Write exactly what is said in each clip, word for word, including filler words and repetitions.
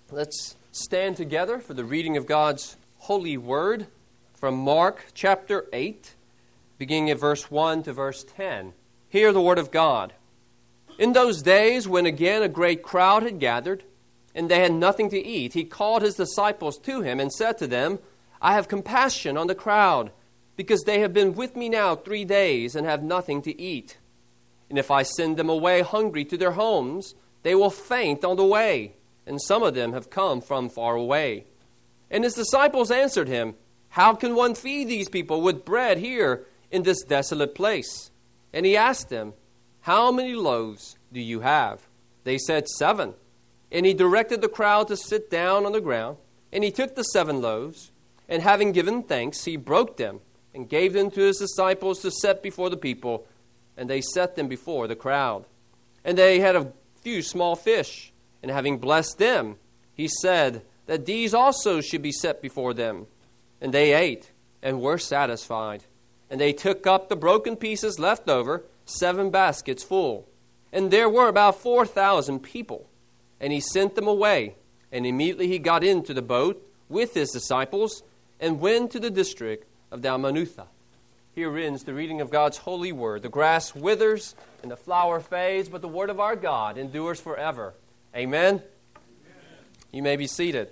Let's stand together for the reading of God's holy word from Mark chapter eight, beginning at verse one to verse ten. Hear the word of God. In those days, when again a great crowd had gathered, and they had nothing to eat, he called his disciples to him and said to them, I have compassion on the crowd, because they have been with me now three days and have nothing to eat. And if I send them away hungry to their homes, they will faint on the way, and some of them have come from far away. And his disciples answered him, How can one feed these people with bread here in this desolate place? And he asked them, How many loaves do you have? They said, Seven. And he directed the crowd to sit down on the ground. And he took the seven loaves, and having given thanks, he broke them, and gave them to his disciples to set before the people. And they set them before the crowd. And they had a few small fish. And having blessed them, he said that these also should be set before them. And they ate and were satisfied. And they took up the broken pieces left over, seven baskets full. And there were about four thousand people. And he sent them away. And immediately he got into the boat with his disciples and went to the district of Dalmanutha. Here ends the reading of God's holy word. The grass withers and the flower fades, but the word of our God endures forever. Amen? Amen. You may be seated.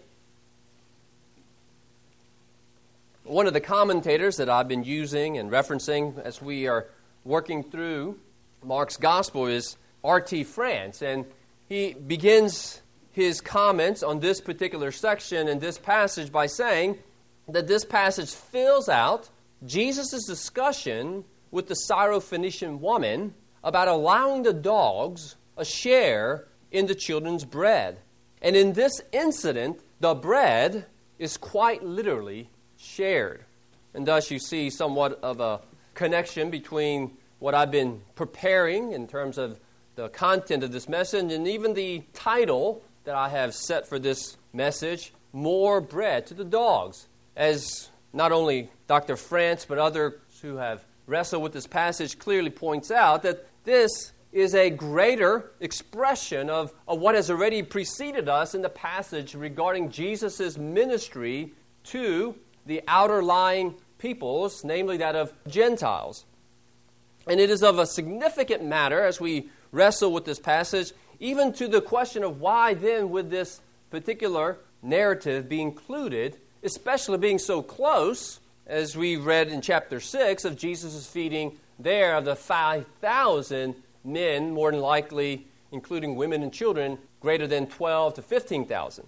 One of the commentators that I've been using and referencing as we are working through Mark's Gospel is R T France, and he begins his comments on this particular section and this passage by saying that this passage fills out Jesus' discussion with the Syrophoenician woman about allowing the dogs a share in the children's bread. And in this incident, the bread is quite literally shared. And thus you see somewhat of a connection between what I've been preparing in terms of the content of this message and even the title that I have set for this message, More Bread to the Dogs. As not only Doctor France, but others who have wrestled with this passage clearly points out that this is a greater expression of, of what has already preceded us in the passage regarding Jesus' ministry to the outer lying peoples, namely that of Gentiles. And it is of a significant matter as we wrestle with this passage, even to the question of why then would this particular narrative be included, especially being so close, as we read in chapter six, of Jesus' feeding there of the five thousand men, more than likely, including women and children, greater than twelve to fifteen thousand.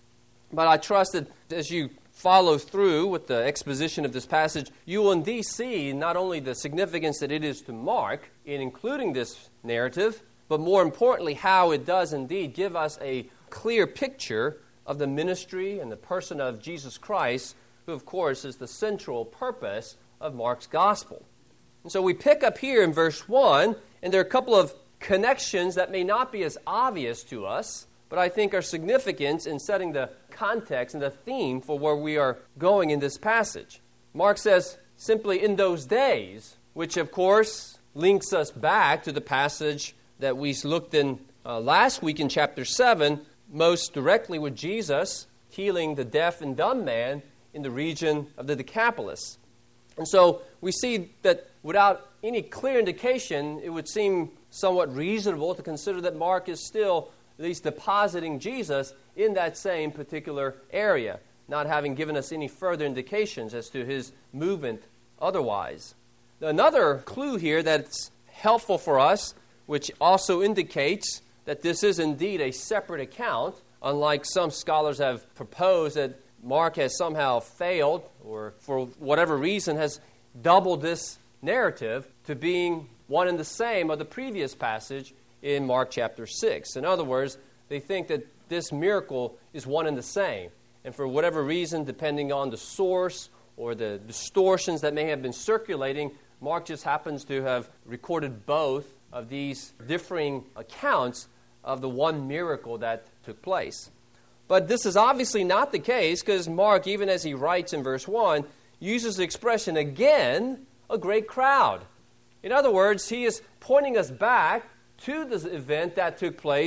But I trust that as you follow through with the exposition of this passage, you will indeed see not only the significance that it is to Mark in including this narrative, but more importantly, how it does indeed give us a clear picture of the ministry and the person of Jesus Christ, who, of course, is the central purpose of Mark's gospel. And so we pick up here in verse one, and there are a couple of connections that may not be as obvious to us, but I think are significant in setting the context and the theme for where we are going in this passage. Mark says simply, in those days, which, of course, links us back to the passage that we looked in uh, last week in chapter seven, most directly with Jesus healing the deaf and dumb man in the region of the Decapolis. And so we see that without any clear indication, it would seem somewhat reasonable to consider that Mark is still at least depositing Jesus in that same particular area, not having given us any further indications as to his movement otherwise. Another clue here that's helpful for us, which also indicates that this is indeed a separate account, unlike some scholars have proposed that Mark has somehow failed or for whatever reason has doubled this narrative to being one and the same of the previous passage in Mark chapter six. In other words, they think that this miracle is one and the same. And for whatever reason, depending on the source or the distortions that may have been circulating, Mark just happens to have recorded both of these differing accounts of the one miracle that took place. But this is obviously not the case because Mark, even as he writes in verse one, uses the expression again, a great crowd. In other words, he is pointing us back to this event that took place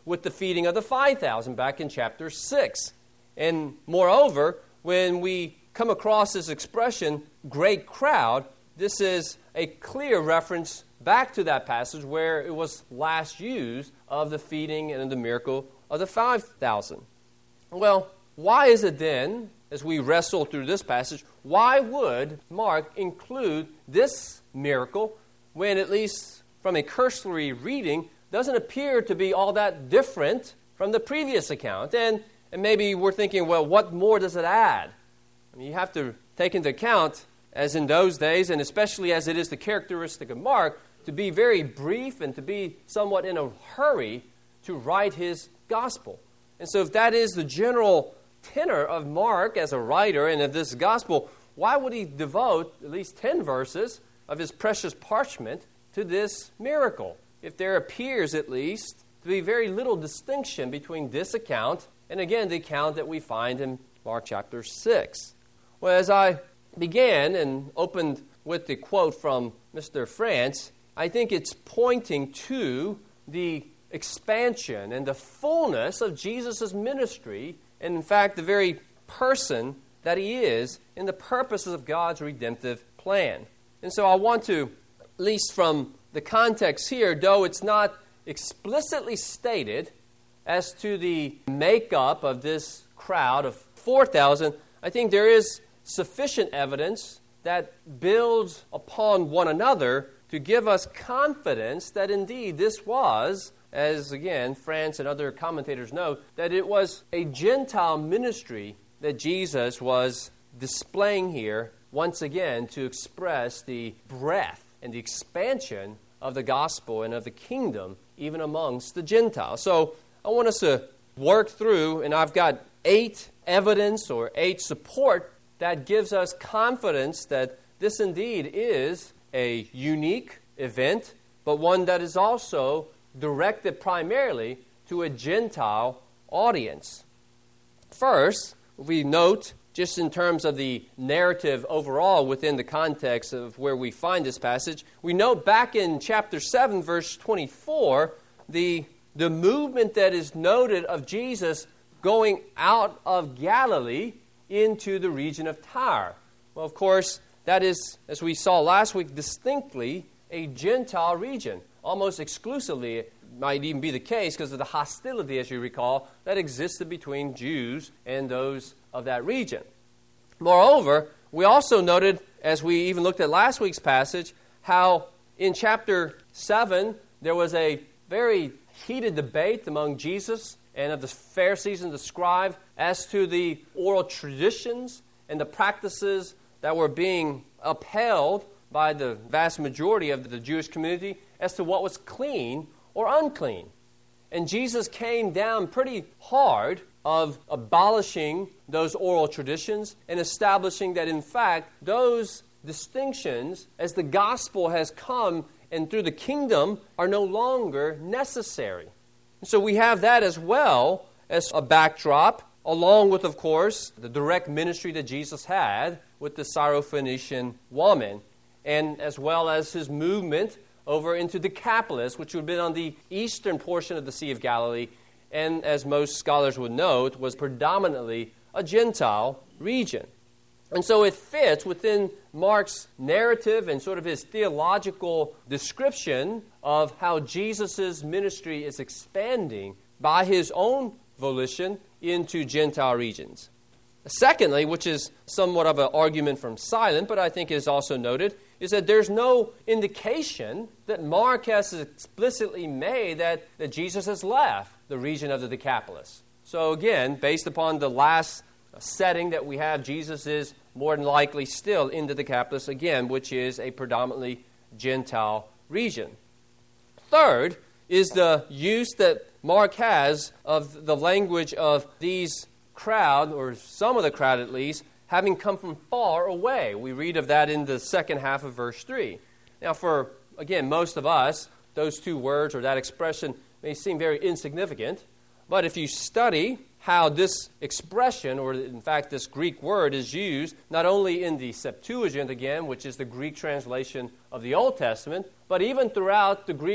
with the feeding of the five thousand back in chapter six. And moreover, when we come across this expression, great crowd, this is a clear reference back to that passage where it was last used of the feeding and the miracle of the five thousand. Well, why is it then, as we wrestle through this passage, why would Mark include this miracle when, at least from a cursory reading, doesn't appear to be all that different from the previous account? And, and maybe we're thinking, well, what more does it add? I mean, you have to take into account, as in those days, and especially as it is the characteristic of Mark, to be very brief and to be somewhat in a hurry to write his gospel. And so if that is the general tenor of Mark as a writer and of this gospel, why would he devote at least ten verses of his precious parchment to this miracle, if there appears at least to be very little distinction between this account and, again, the account that we find in Mark chapter six? Well, as I began and opened with the quote from Mister France, I think it's pointing to the expansion and the fullness of Jesus' ministry, and in fact, the very person that he is in the purposes of God's redemptive plan. And so I want to, at least from the context here, though it's not explicitly stated as to the makeup of this crowd of four thousand, I think there is sufficient evidence that builds upon one another to give us confidence that indeed this was, as again France and other commentators note, that it was a Gentile ministry that Jesus was displaying here once again to express the breadth and the expansion of the gospel and of the kingdom even amongst the Gentiles. So I want us to work through, and I've got eight evidence or eight support that gives us confidence that this indeed is a unique event, but one that is also directed primarily to a Gentile audience. First, we note, just in terms of the narrative overall within the context of where we find this passage, we note back in chapter seven, verse twenty-four, the, the movement that is noted of Jesus going out of Galilee into the region of Tyre. Well, of course, that is, as we saw last week, distinctly a Gentile region. Almost exclusively, it might even be the case because of the hostility, as you recall, that existed between Jews and those of that region. Moreover, we also noted, as we even looked at last week's passage, how in chapter seven there was a very heated debate among Jesus and of the Pharisees and the scribes as to the oral traditions and the practices that were being upheld by the vast majority of the Jewish community as to what was clean or unclean. And Jesus came down pretty hard of abolishing those oral traditions and establishing that, in fact, those distinctions, as the gospel has come and through the kingdom, are no longer necessary. And so we have that as well as a backdrop, along with, of course, the direct ministry that Jesus had with the Syrophoenician woman, and as well as his movement over into Decapolis, which would have been on the eastern portion of the Sea of Galilee, and as most scholars would note, was predominantly a Gentile region. And so it fits within Mark's narrative and sort of his theological description of how Jesus' ministry is expanding by his own volition into Gentile regions. Secondly, which is somewhat of an argument from silent, but I think is also noted, is that there's no indication that Mark has explicitly made that, that Jesus has left the region of the Decapolis. So again, based upon the last setting that we have, Jesus is more than likely still in the Decapolis again, which is a predominantly Gentile region. Third is the use that Mark has of the language of these crowd, or some of the crowd at least, having come from far away. We read of that in the second half of verse three. Now for, again, most of us, those two words or that expression may seem very insignificant, but if you study how this expression, or in fact this Greek word, is used not only in the Septuagint again, which is the Greek translation of the Old Testament, but even throughout the Greek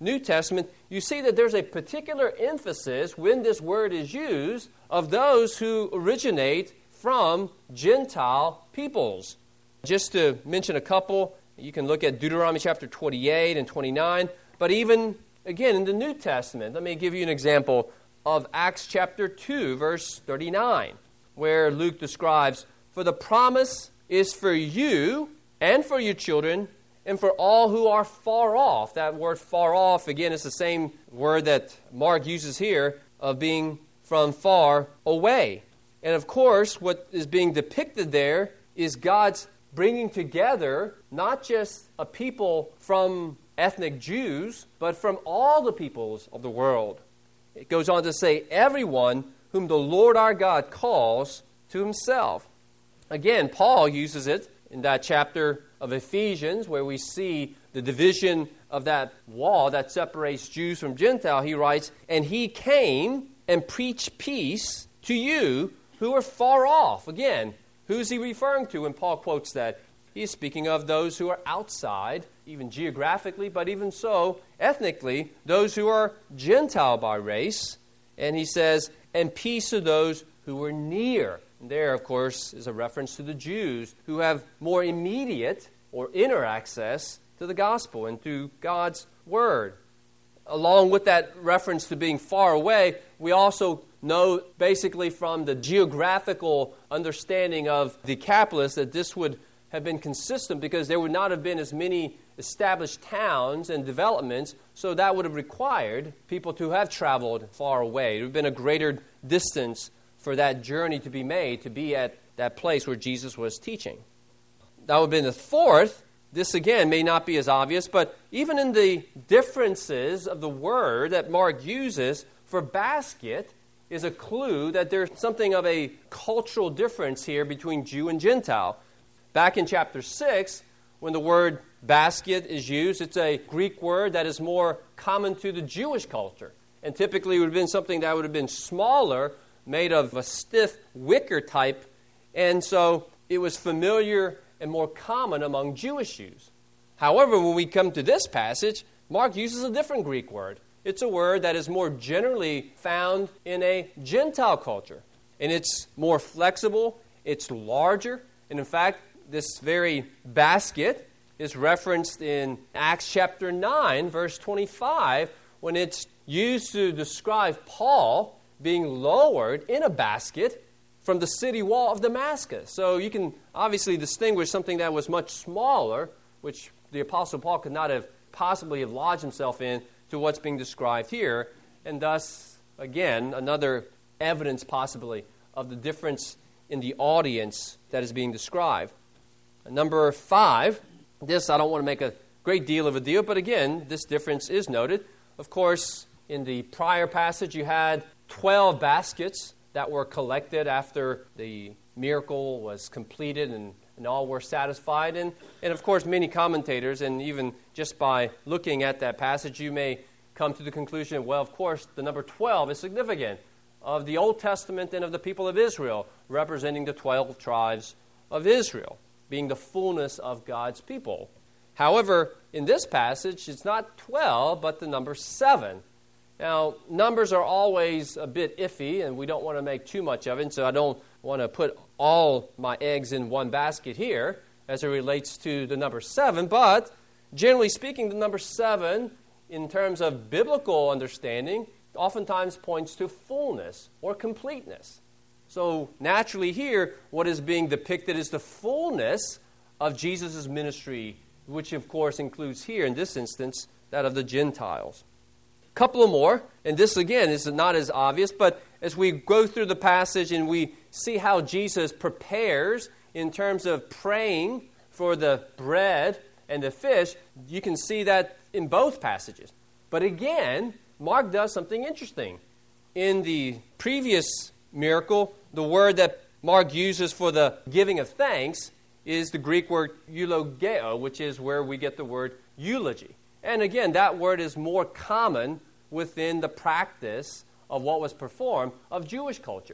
New Testament, you see that there's a particular emphasis when this word is used of those who originate from Gentile peoples. Just to mention a couple, you can look at Deuteronomy chapter twenty-eight and twenty-nine, but even, again, in the New Testament, let me give you an example of Acts chapter two, verse thirty-nine, where Luke describes, "For the promise is for you and for your children and for all who are far off." That word far off, again, is the same word that Mark uses here of being from far away. And of course, what is being depicted there is God's bringing together not just a people from ethnic Jews, but from all the peoples of the world. It goes on to say, everyone whom the Lord our God calls to himself. Again, Paul uses it in that chapter of Ephesians where we see the division of that wall that separates Jews from Gentile. He writes, "And he came and preached peace to you who are far off." Again, who's he referring to when Paul quotes that? He's speaking of those who are outside, even geographically, but even so, ethnically, those who are Gentile by race. And he says, "And peace to those who were near." And there, of course, is a reference to the Jews who have more immediate or inner access to the gospel and to God's word. Along with that reference to being far away, we also know basically from the geographical understanding of Decapolis that this would have been consistent because there would not have been as many established towns and developments, so that would have required people to have traveled far away. It would have been a greater distance for that journey to be made, to be at that place where Jesus was teaching. That would have been the fourth. This, again, may not be as obvious, but even in the differences of the word that Mark uses for basket is a clue that there's something of a cultural difference here between Jew and Gentile. Back in chapter six, when the word basket is used, it's a Greek word that is more common to the Jewish culture. And typically it would have been something that would have been smaller, made of a stiff wicker type. And so it was familiar and more common among Jewish Jews. However, when we come to this passage, Mark uses a different Greek word. It's a word that is more generally found in a Gentile culture. And it's more flexible, it's larger, and in fact, this very basket is referenced in Acts chapter nine, verse twenty-five, when it's used to describe Paul being lowered in a basket from the city wall of Damascus. So you can obviously distinguish something that was much smaller, which the Apostle Paul could not have possibly have lodged himself in, to what's being described here. And thus, again, another evidence possibly of the difference in the audience that is being described. Number five, this I don't want to make a great deal of a deal, but again, this difference is noted. Of course, in the prior passage, you had twelve baskets that were collected after the miracle was completed and, and all were satisfied. And, and of course, many commentators, and even just by looking at that passage, you may come to the conclusion, well, of course, the number twelve is significant of the Old Testament and of the people of Israel, representing the twelve tribes of Israel, being the fullness of God's people. However, in this passage, it's not twelve, but the number seven. Now, numbers are always a bit iffy, and we don't want to make too much of it, so I don't want to put all my eggs in one basket here as it relates to the number seven, but generally speaking, the number seven, in terms of biblical understanding, oftentimes points to fullness or completeness. So naturally here, what is being depicted is the fullness of Jesus' ministry, which of course includes here, in this instance, that of the Gentiles. A couple of more, and this again is not as obvious, but as we go through the passage and we see how Jesus prepares in terms of praying for the bread and the fish, you can see that in both passages. But again, Mark does something interesting. In the previous miracle, the word that Mark uses for the giving of thanks is the Greek word eulogeo, which is where we get the word eulogy. And again, that word is more common within the practice of what was performed of Jewish culture.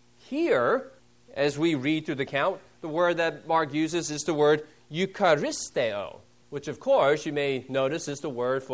Here, as we read through the account, the word that Mark uses is the word eucharisteo, which of course you may notice is the word for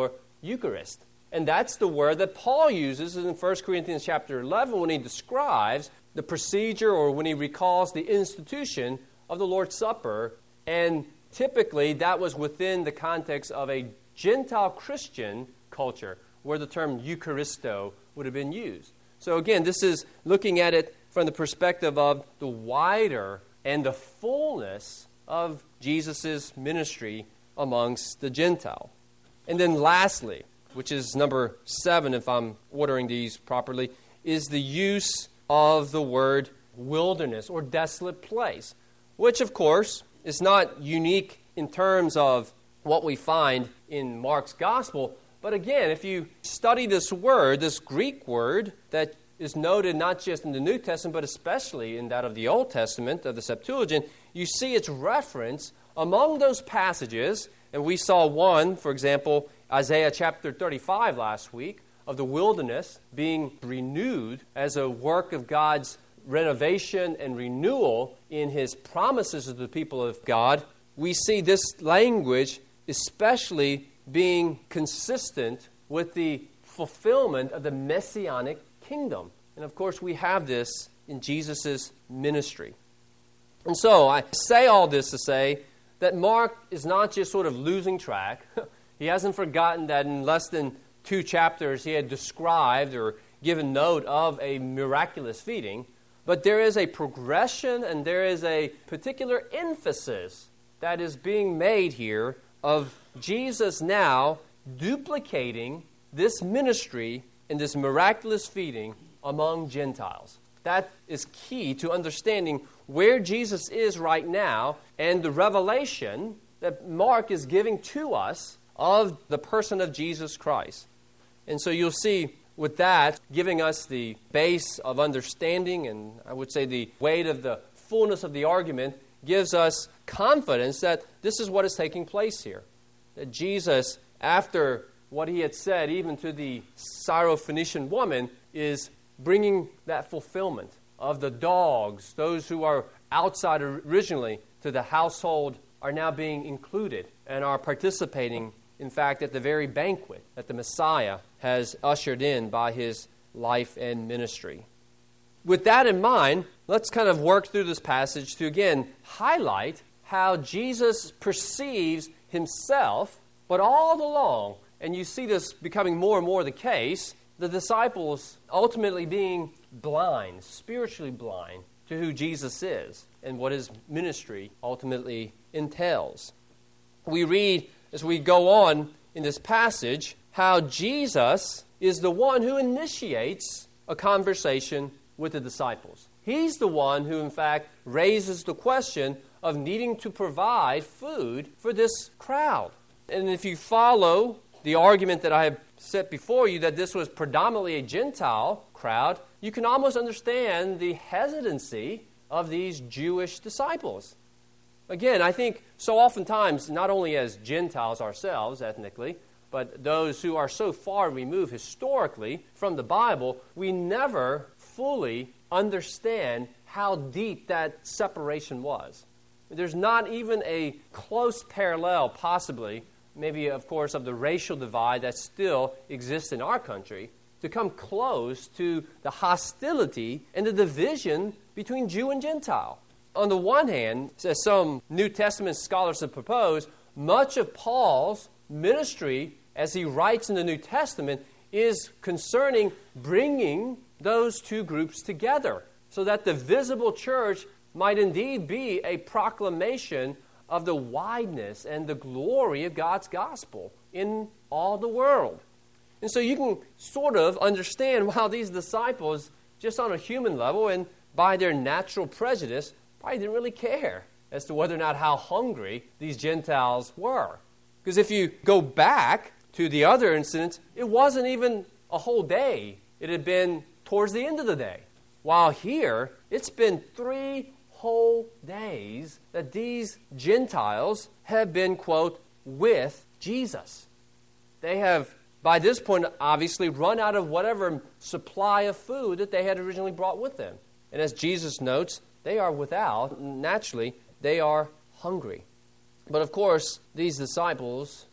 Eucharist. And that's the word that Paul uses in First Corinthians chapter eleven when he describes the procedure or when he recalls the institution of the Lord's Supper. And typically that was within the context of a Gentile Christian culture where the term Eucharisto would have been used. So again, this is looking at it from the perspective of the wider and the fullness of Jesus' ministry amongst the Gentile. And then lastly, which is number seven, if I'm ordering these properly, is the use of the word wilderness or desolate place, which, of course, is not unique in terms of what we find in Mark's gospel. But again, if you study this word, this Greek word that is noted not just in the New Testament, but especially in that of the Old Testament, of the Septuagint, you see its reference among those passages. And we saw one, for example, Isaiah chapter thirty-five last week, of the wilderness being renewed as a work of God's renovation and renewal in His promises to the people of God. We see this language especially being consistent with the fulfillment of the Messianic kingdom. And of course, we have this in Jesus' ministry. And so I say all this to say that Mark is not just sort of losing track. He hasn't forgotten that in less than two chapters he had described or given note of a miraculous feeding. But there is a progression and there is a particular emphasis that is being made here of Jesus now duplicating this ministry and this miraculous feeding among Gentiles. That is key to understanding where Jesus is right now and the revelation that Mark is giving to us of the person of Jesus Christ. And so you'll see with that giving us the base of understanding, and I would say the weight of the fullness of the argument gives us confidence that this is what is taking place here. That Jesus, after what he had said even to the Syrophoenician woman, is bringing that fulfillment of the dogs, those who are outside originally to the household, are now being included and are participating, in fact, at the very banquet that the Messiah has ushered in by his life and ministry. With that in mind, let's kind of work through this passage to again highlight how Jesus perceives himself, but all along, and you see this becoming more and more the case, the disciples ultimately being blind, spiritually blind, to who Jesus is and what his ministry ultimately entails. We read, as we go on in this passage, how Jesus is the one who initiates a conversation with the disciples. He's the one who, in fact, raises the question of needing to provide food for this crowd. And if you follow the argument that I have set before you, that this was predominantly a Gentile crowd, you can almost understand the hesitancy of these Jewish disciples. Again, I think so oftentimes, not only as Gentiles ourselves ethnically, but those who are so far removed historically from the Bible, we never fully understand how deep that separation was. There's not even a close parallel, possibly, maybe, of course, of the racial divide that still exists in our country, to come close to the hostility and the division between Jew and Gentile. On the one hand, as some New Testament scholars have proposed, much of Paul's ministry, as he writes in the New Testament, is concerning bringing those two groups together so that the visible church might indeed be a proclamation of the wideness and the glory of God's gospel in all the world. And so you can sort of understand how these disciples, just on a human level and by their natural prejudice, probably didn't really care as to whether or not how hungry these Gentiles were. Because if you go back to the other incidents, it wasn't even a whole day. It had been towards the end of the day. While here, it's been three whole days that these Gentiles have been, quote, with Jesus. They have, by this point, obviously run out of whatever supply of food that they had originally brought with them. And as Jesus notes, they are without, naturally, they are hungry. But of course, these disciples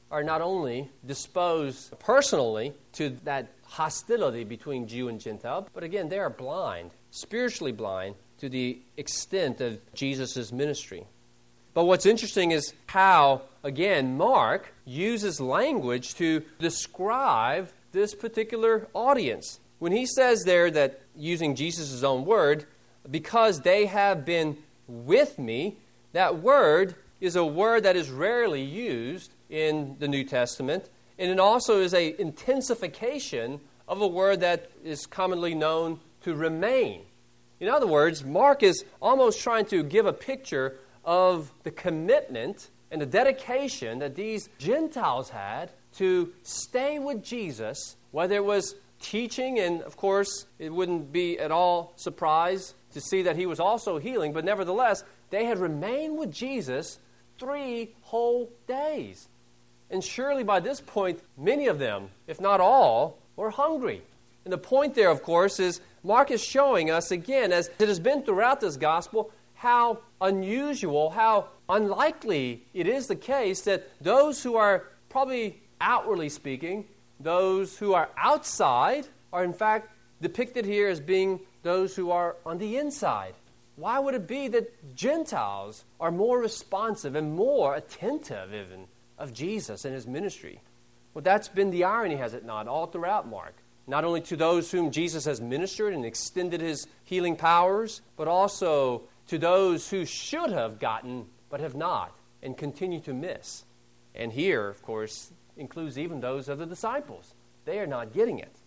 are not only disposed personally to that hostility between Jew and Gentile, but again, they are blind, spiritually blind, to the extent of Jesus' ministry. But what's interesting is how, again, Mark uses language to describe this particular audience. When he says there that, using Jesus' own word, because they have been with me, that word is a word that is rarely used in the New Testament, and it also is an intensification of a word that is commonly known to remain. In other words, Mark is almost trying to give a picture of the commitment and the dedication that these Gentiles had to stay with Jesus, whether it was teaching, and of course, it wouldn't be at all surprised to see that he was also healing, but nevertheless, they had remained with Jesus three whole days. And surely by this point, many of them, if not all, were hungry. And the point there, of course, is Mark is showing us again, as it has been throughout this gospel, how unusual, how unlikely it is the case that those who are probably outwardly speaking, those who are outside, are in fact depicted here as being those who are on the inside. Why would it be that Gentiles are more responsive and more attentive even of Jesus and his ministry? Well, that's been the irony, has it not, all throughout Mark. Not only to those whom Jesus has ministered and extended his healing powers, but also to those who should have gotten but have not and continue to miss. And here, of course, includes even those of the disciples. They are not getting it.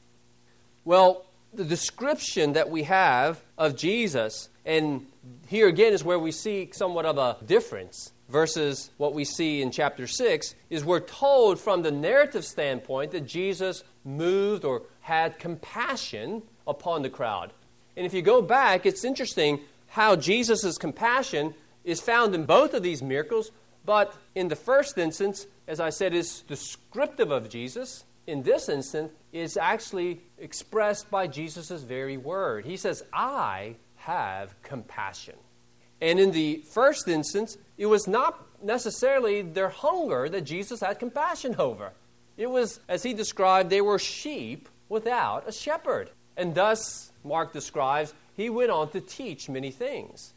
Well, the description that we have of Jesus, and here again is where we see somewhat of a difference versus what we see in chapter six, is we're told from the narrative standpoint that Jesus moved or had compassion upon the crowd. And if you go back, it's interesting how Jesus' compassion is found in both of these miracles, but in the first instance, as I said, is descriptive of Jesus. In this instance, is actually expressed by Jesus' very word. He says, I have compassion. And in the first instance, it was not necessarily their hunger that Jesus had compassion over. It was, as he described, they were sheep without a shepherd. And thus, Mark describes, he went on to teach many things.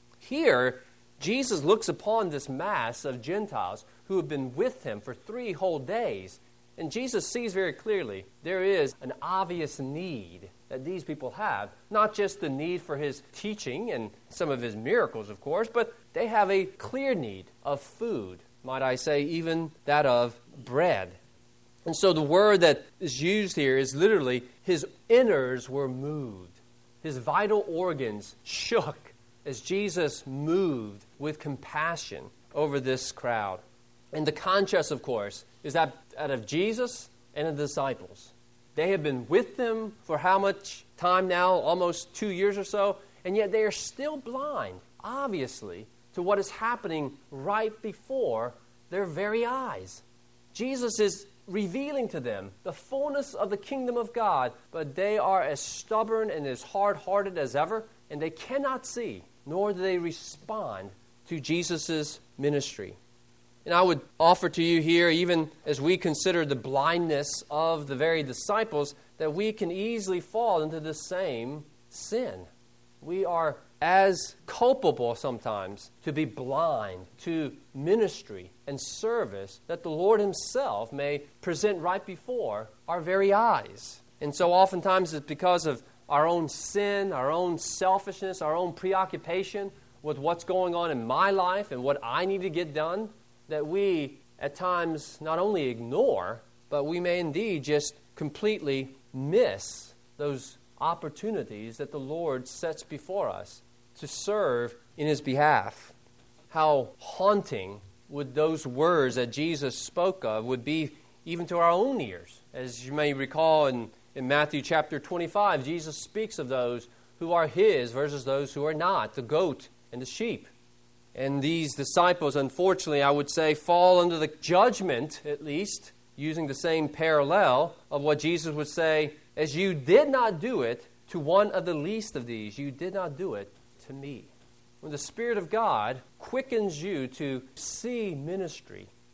Here, Jesus looks upon this mass of Gentiles who have been with him for three whole days. And Jesus sees very clearly there is an obvious need that these people have. Not just the need for his teaching and some of his miracles, of course, but they have a clear need of food, might I say, even that of bread. And so the word that is used here is literally, his innards were moved. His vital organs shook as Jesus moved with compassion over this crowd. And the contrast, of course, is that out of Jesus and the disciples. They have been with them for how much time now? Almost two years or so. And yet they are still blind, obviously, to what is happening right before their very eyes. Jesus is revealing to them the fullness of the kingdom of God, but they are as stubborn and as hard-hearted as ever, and they cannot see, nor do they respond to Jesus' ministry. And I would offer to you here, even as we consider the blindness of the very disciples, that we can easily fall into the same sin. We are as culpable sometimes to be blind to ministry and service that the Lord himself may present right before our very eyes. And so oftentimes it's because of our own sin, our own selfishness, our own preoccupation with what's going on in my life and what I need to get done, that we at times not only ignore, but we may indeed just completely miss those opportunities that the Lord sets before us to serve in his behalf. How haunting would those words that Jesus spoke of would be even to our own ears. As you may recall in, in Matthew chapter twenty-five, Jesus speaks of those who are his versus those who are not, the goat and the sheep. And these disciples, unfortunately, I would say, fall under the judgment, at least, using the same parallel of what Jesus would say, as you did not do it to one of the least of these, you did not do it to me. When the Spirit of God quickens you to see ministry,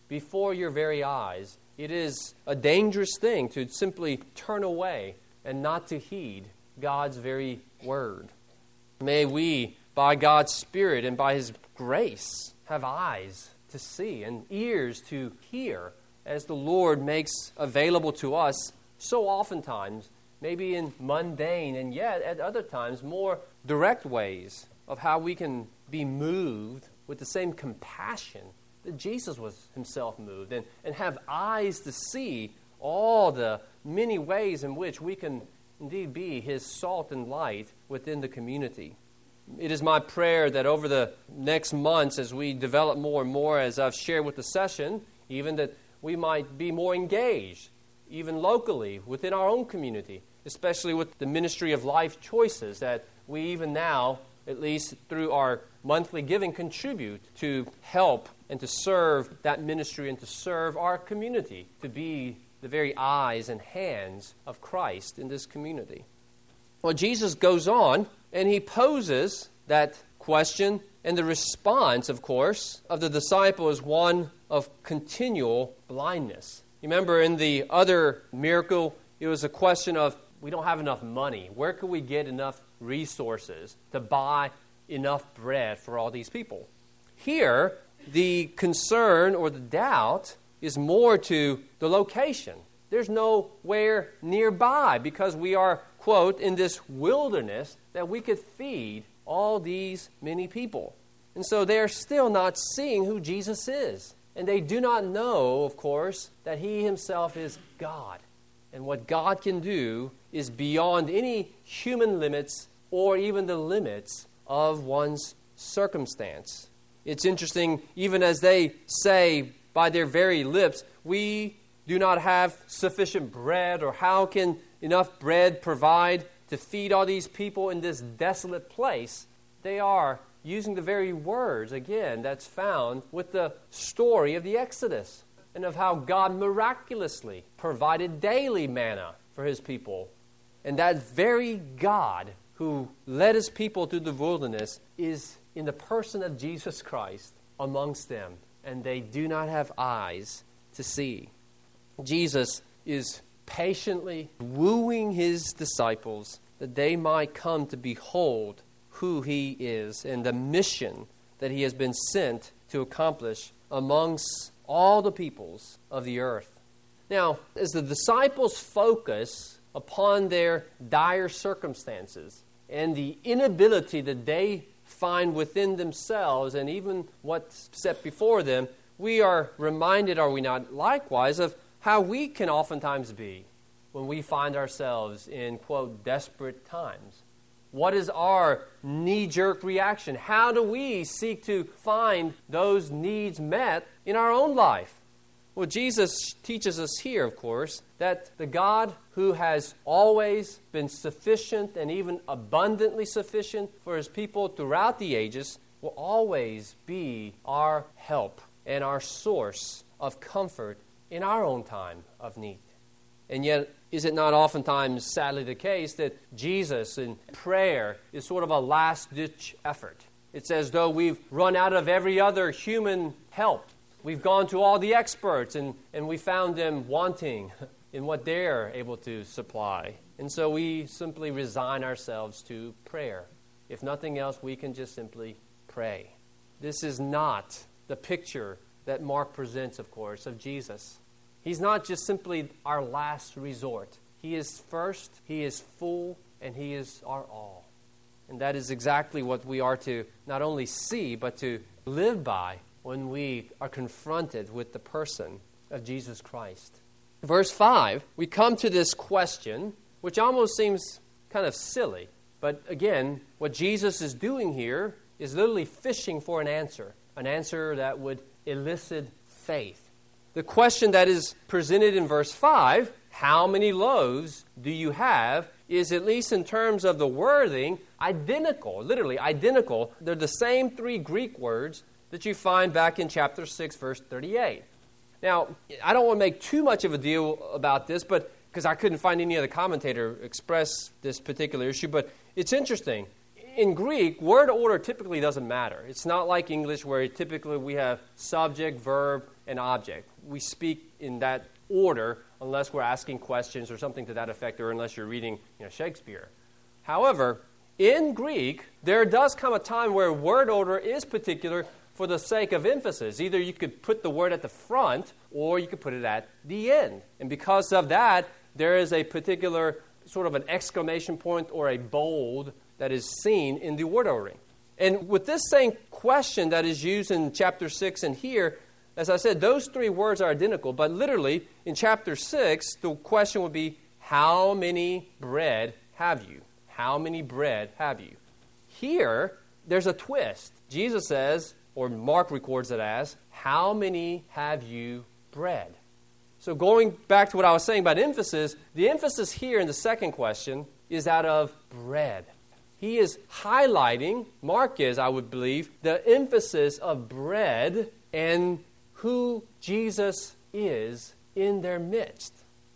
before your very eyes. It is a dangerous thing to simply turn away and not to heed God's very word. May we, by God's Spirit and by His grace, have eyes to see and ears to hear as the Lord makes available to us so oftentimes, maybe in mundane and yet at other times more direct ways of how we can be moved with the same compassion that Jesus was himself moved, and, and have eyes to see all the many ways in which we can indeed be His salt and light within the community. It is my prayer that over the next months, as we develop more and more, as I've shared with the session, even that we might be more engaged, even locally, within our own community, especially with the Ministry of Life Choices, that we even now, at least through our monthly giving, contribute to help and to serve that ministry and to serve our community, to be the very eyes and hands of Christ in this community. Well, Jesus goes on and He poses that question, and the response, of course, of the disciple is one of continual blindness. You remember in the other miracle, it was a question of, we don't have enough money. Where can we get enough resources to buy enough bread for all these people? Here, the concern or the doubt is more to the location. There's nowhere nearby because we are, quote, in this wilderness that we could feed all these many people. And so they're still not seeing who Jesus is. And they do not know, of course, that He Himself is God. And what God can do is beyond any human limits or even the limits of one's circumstance. It's interesting, even as they say by their very lips, we do not have sufficient bread, or how can enough bread provide to feed all these people in this desolate place? They are using the very words, again, that's found with the story of the Exodus and of how God miraculously provided daily manna for His people. And that very God who led His people through the wilderness is in the person of Jesus Christ amongst them, and they do not have eyes to see. Jesus is patiently wooing His disciples that they might come to behold who He is and the mission that He has been sent to accomplish amongst all the peoples of the earth. Now, as the disciples focus upon their dire circumstances and the inability that they find within themselves and even what's set before them, we are reminded, are we not, likewise, of how we can oftentimes be when we find ourselves in, quote, desperate times. What is our knee-jerk reaction? How do we seek to find those needs met in our own life? Well, Jesus teaches us here, of course, that the God who has always been sufficient and even abundantly sufficient for His people throughout the ages will always be our help and our source of comfort in our own time of need. And yet, is it not oftentimes, sadly, the case that Jesus in prayer is sort of a last-ditch effort? It's as though we've run out of every other human help. We've gone to all the experts, and, and we found them wanting in what they're able to supply. And so we simply resign ourselves to prayer. If nothing else, we can just simply pray. This is not the picture that Mark presents, of course, of Jesus. He's not just simply our last resort. He is first, He is full, and He is our all. And that is exactly what we are to not only see, but to live by when we are confronted with the person of Jesus Christ. Verse five, we come to this question, which almost seems kind of silly. But again, what Jesus is doing here is literally fishing for an answer, an answer that would elicit faith. The question that is presented in verse five, how many loaves do you have, is, at least in terms of the wording, identical, literally identical. They're the same three Greek words that you find back in chapter six, verse thirty-eight. Now, I don't want to make too much of a deal about this, but because I couldn't find any other commentator express this particular issue, but it's interesting. in Greek, word order typically doesn't matter. It's not like English where typically we have subject, verb, and object. We speak in that order unless we're asking questions or something to that effect, or unless you're reading, you know, Shakespeare. However, in Greek, there does come a time where word order is particular for the sake of emphasis. Either you could put the word at the front, or you could put it at the end. And because of that, there is a particular sort of an exclamation point or a bold that is seen in the word ordering. And with this same question that is used in chapter six and here, as I said, those three words are identical. But literally, in chapter six, the question would be, how many bread have you? How many bread have you? Here, there's a twist. Jesus says, or Mark records it as, how many have you bread? So going back to what I was saying about emphasis, the emphasis here in the second question is that of bread. He is highlighting, Mark is, I would believe, the emphasis of bread and who Jesus is in their midst.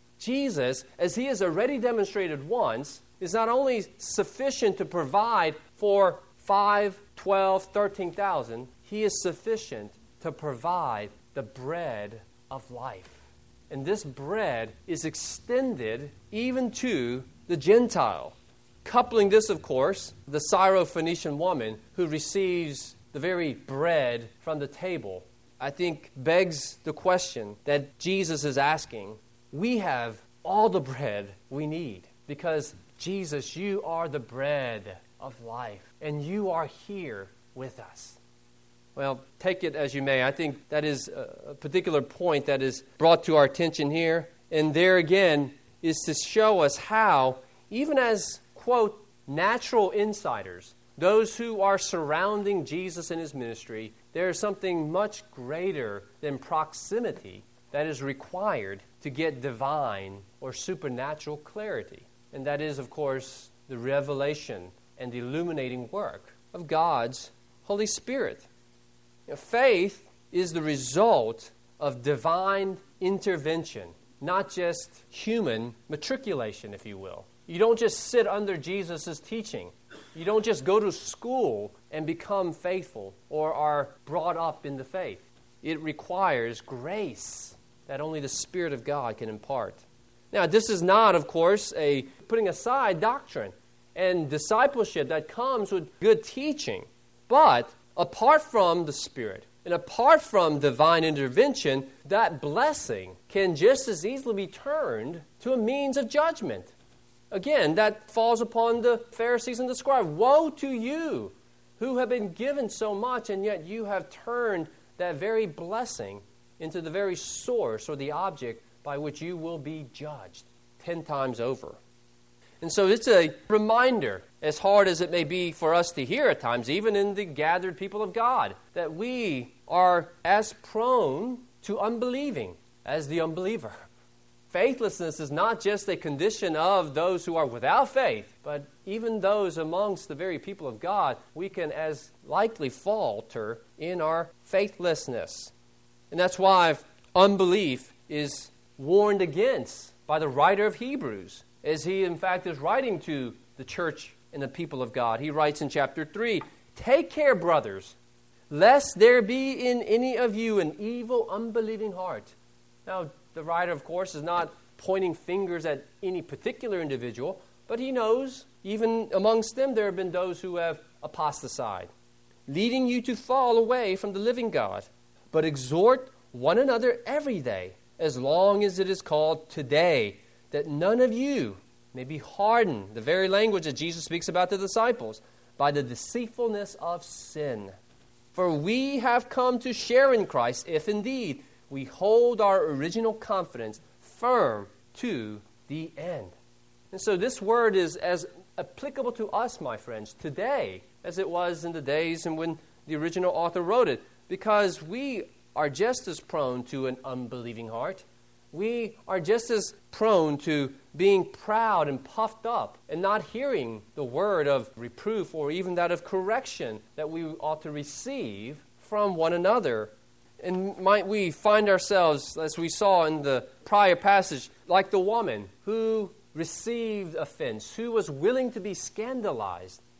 Jesus, as he has already demonstrated once, is not only sufficient to provide for five, twelve, thirteen thousand, he is sufficient to provide the bread of life. And this bread is extended even to the Gentile. Coupling this, of course, the Syro-Phoenician woman who receives the very bread from the table, I think begs the question that Jesus is asking. We have all the bread we need because, Jesus, you are the bread of life, and you are here with us. Well, take it as you may. I think that is a particular point that is brought to our attention here. And there again is to show us how, even as, quote, natural insiders, those who are surrounding Jesus and his ministry, there is something much greater than proximity that is required to get divine or supernatural clarity. And that is, of course, the revelation and the illuminating work of God's Holy Spirit. You know, faith is the result of divine intervention, not just human matriculation, if you will. You don't just sit under Jesus' teaching. You don't just go to school and become faithful or are brought up in the faith. It requires grace that only the Spirit of God can impart. Now, this is not, of course, a putting aside doctrine and discipleship that comes with good teaching. But apart from the Spirit and apart from divine intervention, that blessing can just as easily be turned to a means of judgment. Again, that falls upon the Pharisees and the scribes. Woe to you who have been given so much, and yet you have turned that very blessing into the very source or the object by which you will be judged ten times over. And so it's a reminder, as hard as it may be for us to hear at times, even in the gathered people of God, that we are as prone to unbelieving as the unbeliever. Faithlessness is not just a condition of those who are without faith, but even those amongst the very people of God, we can as likely falter in our faithlessness. And that's why unbelief is warned against by the writer of Hebrews, as he, in fact, is writing to the church and the people of God. He writes in chapter three, "Take care, brothers, lest there be in any of you an evil, unbelieving heart." Now, the writer, of course, is not pointing fingers at any particular individual, but he knows, even amongst them, there have been those who have apostatized, leading you to fall away from the living God. But exhort one another every day, as long as it is called today, that none of you may be hardened, the very language that Jesus speaks about the disciples, by the deceitfulness of sin. For we have come to share in Christ, if indeed we hold our original confidence firm to the end. And so this word is as applicable to us, my friends, today as it was in the days and when the original author wrote it, because we are just as prone to an unbelieving heart. We are just as prone to being proud and puffed up and not hearing the word of reproof or even that of correction that we ought to receive from one another. And might we find ourselves, as we saw in the prior passage, like the woman who received offense, who was willing to be scandalized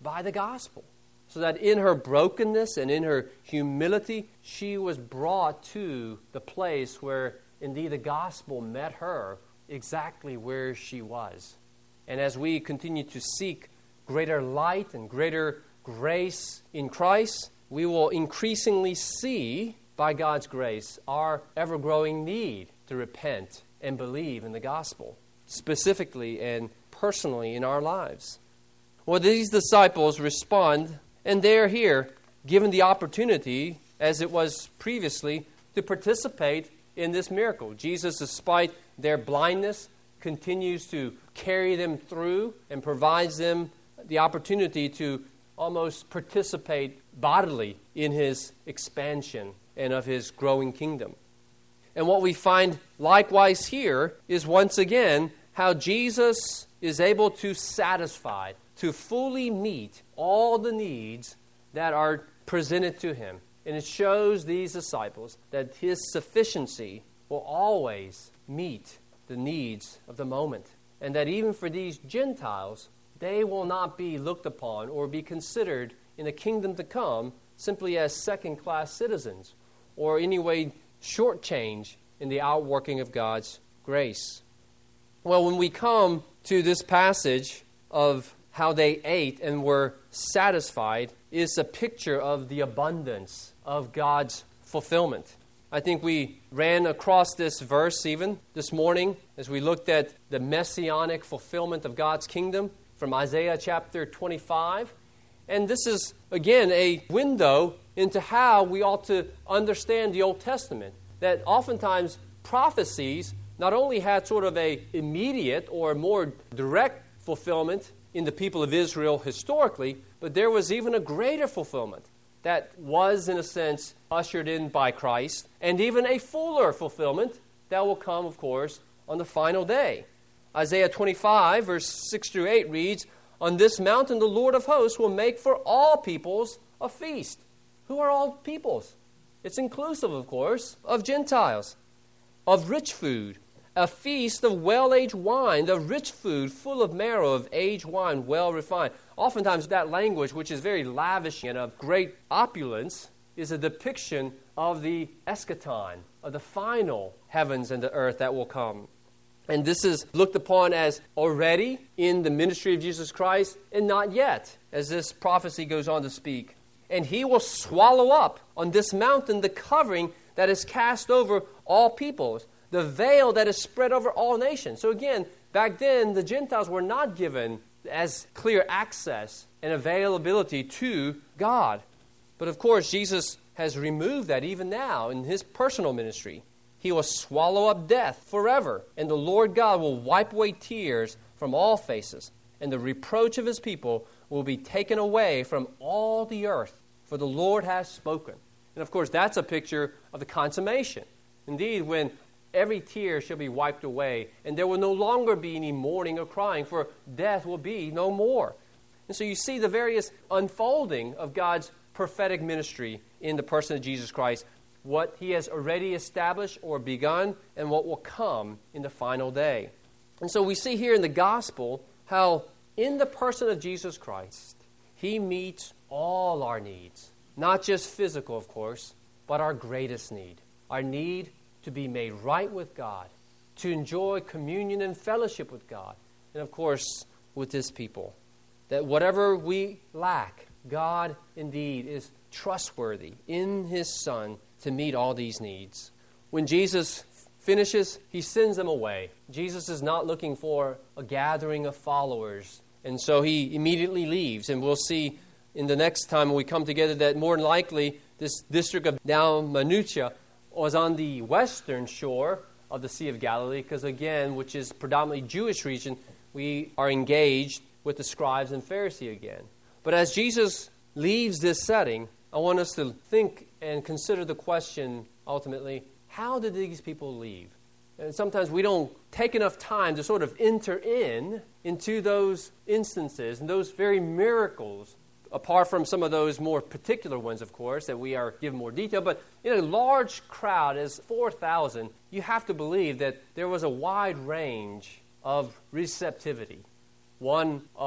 by the gospel. So that in her brokenness and in her humility, she was brought to the place where indeed the gospel met her exactly where she was. And as we continue to seek greater light and greater grace in Christ, we will increasingly see, by God's grace, our ever-growing need to repent and believe in the gospel, specifically and personally in our lives. Well, these disciples respond, and they are here given the opportunity, as it was previously, to participate in this miracle. Jesus, despite their blindness, continues to carry them through and provides them the opportunity to almost participate bodily in his expansion and of his growing kingdom. And what we find likewise here is once again how Jesus is able to satisfy, to fully meet all the needs that are presented to him. And it shows these disciples that his sufficiency will always meet the needs of the moment. And that even for these Gentiles, they will not be looked upon or be considered in the kingdom to come simply as second-class citizens or any way shortchanged in the outworking of God's grace. Well, when we come to this passage of how they ate and were satisfied, is a picture of the abundance of God's fulfillment. I think we ran across this verse even this morning as we looked at the messianic fulfillment of God's kingdom from Isaiah chapter twenty-five. And this is, again, a window into how we ought to understand the Old Testament. That oftentimes prophecies not only had sort of a immediate or more direct fulfillment in the people of Israel historically, but there was even a greater fulfillment that was, in a sense, ushered in by Christ, and even a fuller fulfillment that will come, of course, on the final day. Isaiah twenty-five, verse six through eight reads, "On this mountain the Lord of hosts will make for all peoples a feast." Who are all peoples? It's inclusive, of course, of Gentiles. "Of rich food, a feast of well-aged wine, the rich food full of marrow of aged wine well refined." Oftentimes that language, which is very lavish and of great opulence, is a depiction of the eschaton, of the final heavens and the earth that will come. And this is looked upon as already in the ministry of Jesus Christ and not yet, as this prophecy goes on to speak. "And he will swallow up on this mountain the covering that is cast over all peoples, the veil that is spread over all nations." So again, back then, the Gentiles were not given as clear access and availability to God. But of course, Jesus has removed that even now in his personal ministry. He will swallow up death forever, and the Lord God will wipe away tears from all faces, and the reproach of his people will be taken away from all the earth, for the Lord has spoken. And of course, that's a picture of the consummation. Indeed, when every tear shall be wiped away, and there will no longer be any mourning or crying, for death will be no more. And so you see the various unfolding of God's prophetic ministry in the person of Jesus Christ, what he has already established or begun, and what will come in the final day. And so we see here in the gospel how in the person of Jesus Christ, he meets all our needs, not just physical, of course, but our greatest need, our need to be made right with God, to enjoy communion and fellowship with God, and of course with his people. That whatever we lack, God indeed is trustworthy in his Son to meet all these needs. When Jesus finishes, he sends them away. Jesus is not looking for a gathering of followers, and so he immediately leaves. And we'll see in the next time when we come together that more than likely this district of Dalmanutia was on the western shore of the Sea of Galilee, because again, which is predominantly Jewish region, we are engaged with the scribes and Pharisees again. But as Jesus leaves this setting, I want us to think and consider the question, ultimately, how did these people leave? And sometimes we don't take enough time to sort of enter in into those instances and those very miracles, apart from some of those more particular ones, of course, that we are given more detail. But in a large crowd as four thousand, you have to believe that there was a wide range of receptivity. One of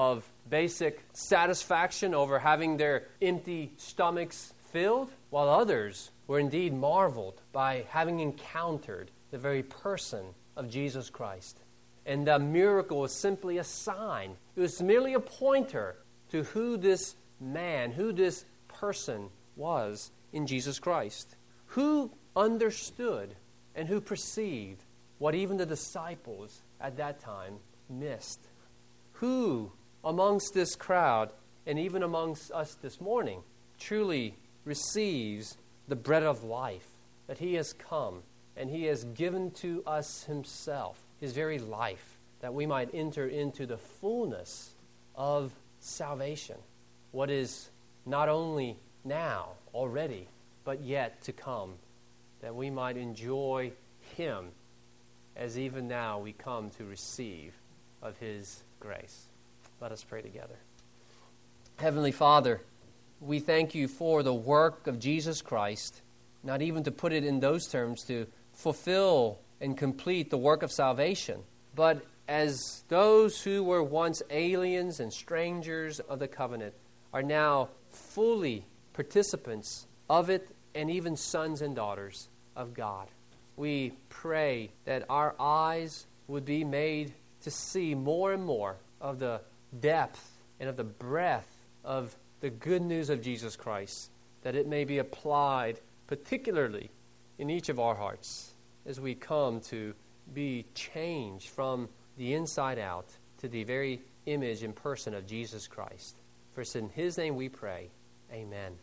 basic satisfaction over having their empty stomachs filled, while others were indeed marveled by having encountered the very person of Jesus Christ. And the miracle was simply a sign. It was merely a pointer to who this man, who this person was in Jesus Christ. Who understood and who perceived what even the disciples at that time missed. Who amongst this crowd and even amongst us this morning truly receives the bread of life, that he has come and he has given to us himself, his very life, that we might enter into the fullness of salvation, what is not only now, already, but yet to come, that we might enjoy him as even now we come to receive of his grace. Let us pray together. Heavenly Father, we thank you for the work of Jesus Christ, not even to put it in those terms, to fulfill and complete the work of salvation, but as those who were once aliens and strangers of the covenant are now fully participants of it and even sons and daughters of God. We pray that our eyes would be made to see more and more of the depth and of the breadth of the good news of Jesus Christ, that it may be applied particularly in each of our hearts as we come to be changed from the inside out to the very image and person of Jesus Christ. For it's in his name we pray. Amen.